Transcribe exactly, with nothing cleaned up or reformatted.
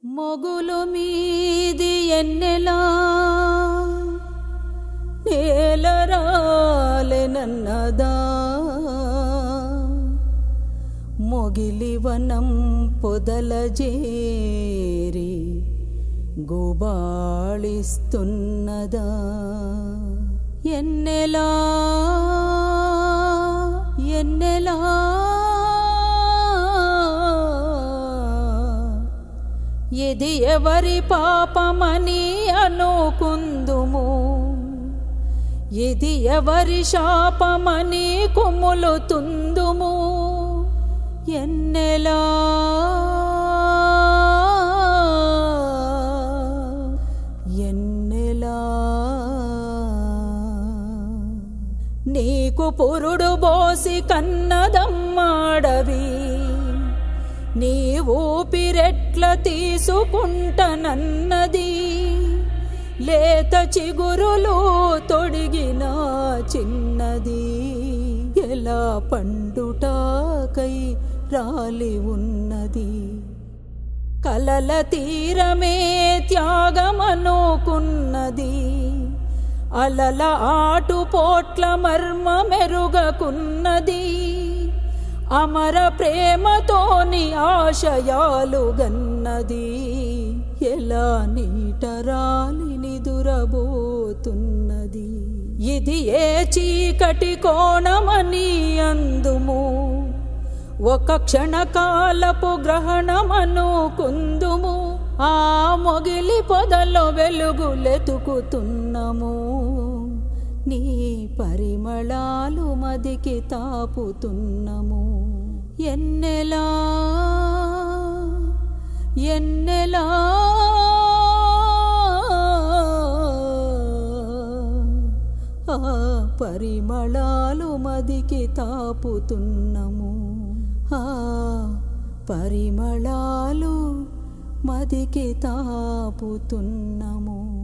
మొగులు మీది ఎన్నెలా నేలరాలెనన్నదా మొగిలివనం పొదలజేరి గుబాళిస్తున్నదా ఎన్నెలా ఎన్నెలా ఇది ఎవరి పాపమని అనుకుందుము, ఇది ఎవరి శాపమని కుములుతుందుము. ఎన్నెలా ఎన్నెలా నీకు పురుడు బోసి కన్నదమ్మాడవి, నీ ఊపిరెట్ల తీసుకుంటనన్నది. లేత చిగురులు తొడిగిన చిన్నది ఎలా పండుటాకై రాలి ఉన్నది. కలల తీరమే త్యాగమనుకున్నది, అలల ఆటుపోట్ల మర్మ మెరుగకున్నది. అమర ప్రేమతోని ఆశయాలు గన్నది, ఎలా నీటరాలి నిదురబోతున్నది. ఇది ఏ చీకటి కోణమని అందుము, ఒక క్షణకాలపు గ్రహణమనుకుందుము. ఆ మొగిలి పొదలో వెలుగులెతుకుతున్నము, నీ పరిమళాలు మదికి తాపుతున్నము. ఎన్నెలా ఎన్నెలా ఆ పరిమళాలు మదికి తాపుతున్నము, ఆ పరిమళాలు మదికి తాపుతున్నము.